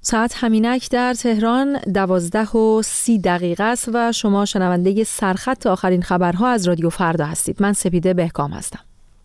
ساعت همینک در تهران 12:30 است و شما شنونده سرخط آخرین خبرها از رادیو فردا هستید. من سپیده بهکام هستم.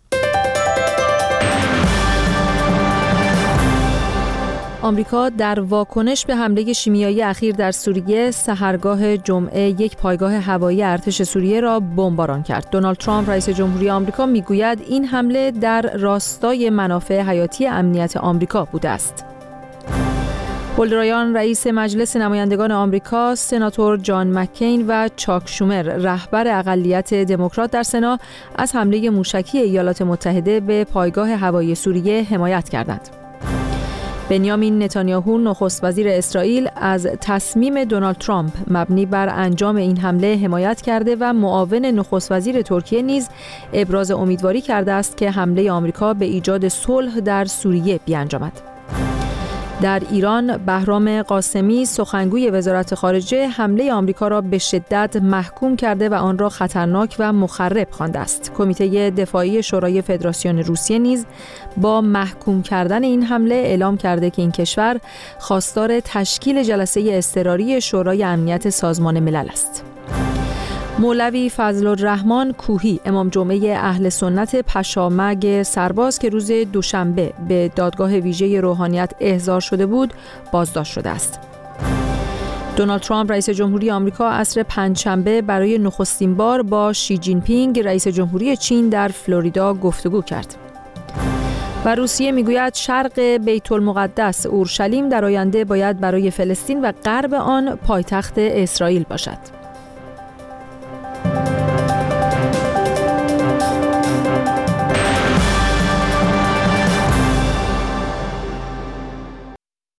آمریکا در واکنش به حمله شیمیایی اخیر در سوریه سحرگاه جمعه یک پایگاه هوایی ارتش سوریه را بمباران کرد. دونالد ترامپ رئیس جمهوری آمریکا میگوید این حمله در راستای منافع حیاتی امنیت آمریکا بوده است. پل رایان رئیس مجلس نمایندگان آمریکا، سناتور جان مککین و چاک شومر رهبر اقلیت دموکرات در سنا از حمله موشکی ایالات متحده به پایگاه هوایی سوریه حمایت کردند. بنیامین نتانیاهو نخست وزیر اسرائیل از تصمیم دونالد ترامپ مبنی بر انجام این حمله حمایت کرده و معاون نخست وزیر ترکیه نیز ابراز امیدواری کرده است که حمله آمریکا به ایجاد صلح در سوریه بیانجامد. در ایران بهرام قاسمی سخنگوی وزارت خارجه حمله آمریکا را به شدت محکوم کرده و آن را خطرناک و مخرب خوانده است. کمیته دفاعی شورای فدراسیون روسیه نیز با محکوم کردن این حمله اعلام کرده که این کشور خواستار تشکیل جلسه اضطراری شورای امنیت سازمان ملل است. مولوی فضل الرحمن کوهی امام جمعه اهل سنت پشامرگ سرباز که روز دوشنبه به دادگاه ویژه روحانیت احضار شده بود بازداشت شده است. دونالد ترامپ رئیس جمهوری آمریکا عصر پنجشنبه برای نخستین بار با شی جین پینگ رئیس جمهوری چین در فلوریدا گفتگو کرد. و روسیه میگوید شرق بیت المقدس اورشلیم در آینده باید برای فلسطین و غرب آن پایتخت اسرائیل باشد.